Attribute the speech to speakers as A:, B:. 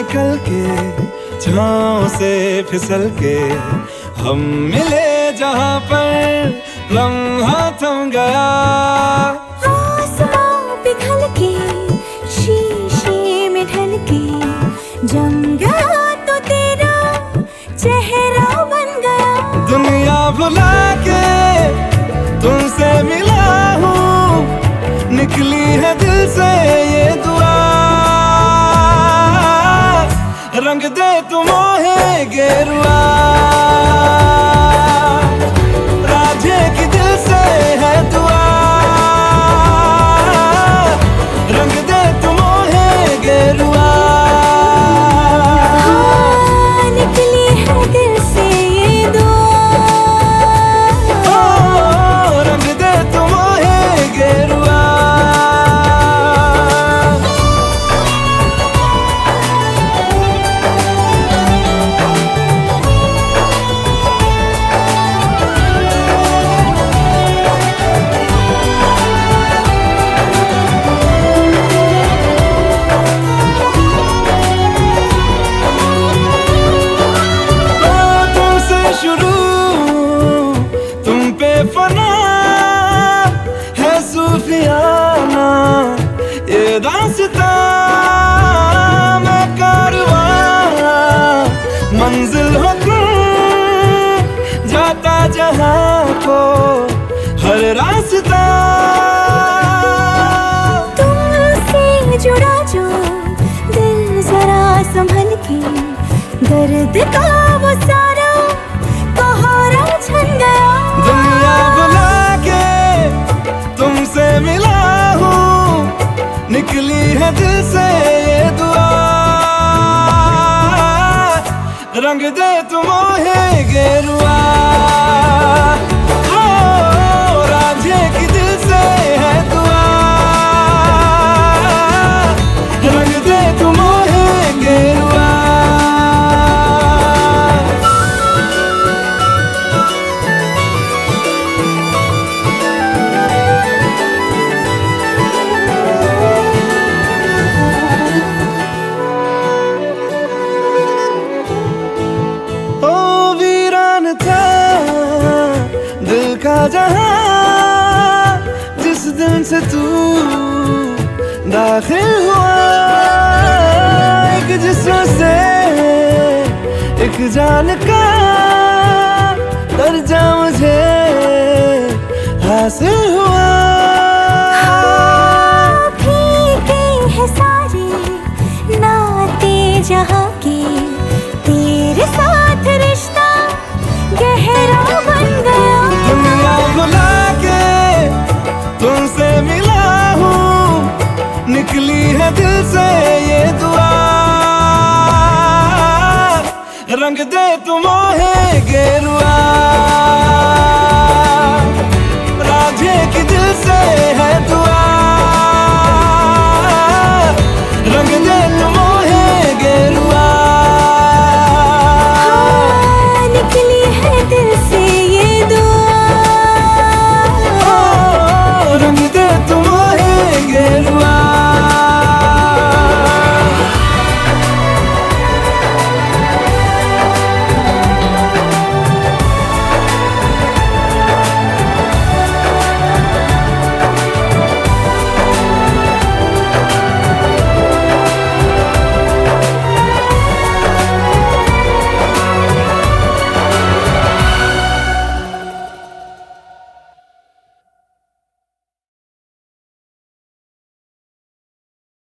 A: निकल के, छाँव से फिसल के हम मिले जहाँ पर लम्हा थम गया।
B: आसमां पिघल के, शीशे में ढल के जम गया तो तेरा चेहरा बन गया।
A: दुनिया भुला के तुमसे मिला हूँ, निकली है दिल से ये दुआ। रंग दे तुम मोहे गेरुआ, राधे की दिल से है दुआ। रंग दे तुम मोहे गेरुआ,
B: हाँ, निकली है दिल से ये दुआ।
A: ओ, रंग दे तुम मोहे गेरुआ। फना है सूफियाना ये दास्तां, मैं कारवां मंजिल हो तुम, जाता जहां को हर रास्ता।
B: तुमसे जुड़ा जो दिल जरा संभल के, दर्द का वो सारा कहारा छन गया।
A: दुनिया बुला के तुमसे मिला हूँ, निकली है दिल से ये दुआ। रंग दे तुम मोहे गेरुआ, ओ, राधे की दिल से है दुआ। रंग दे तुम मोहे गेरुआ। का जहां जिस दिन से तू दाखिल हुआ, एक जिस्म से एक जान का दर्जा मुझे हासिल हुआ।
B: हाँ, फीके हैं सारे नाते जहाँ के, तेरे साथ रिश्ता गहरा बन गया।
A: दुनिया बुला के तुमसे मिला हूँ, निकली है दिल से ये दुआ। रंग दे तुम मोहे गेरुआ, राधे की दिल से है दुआ।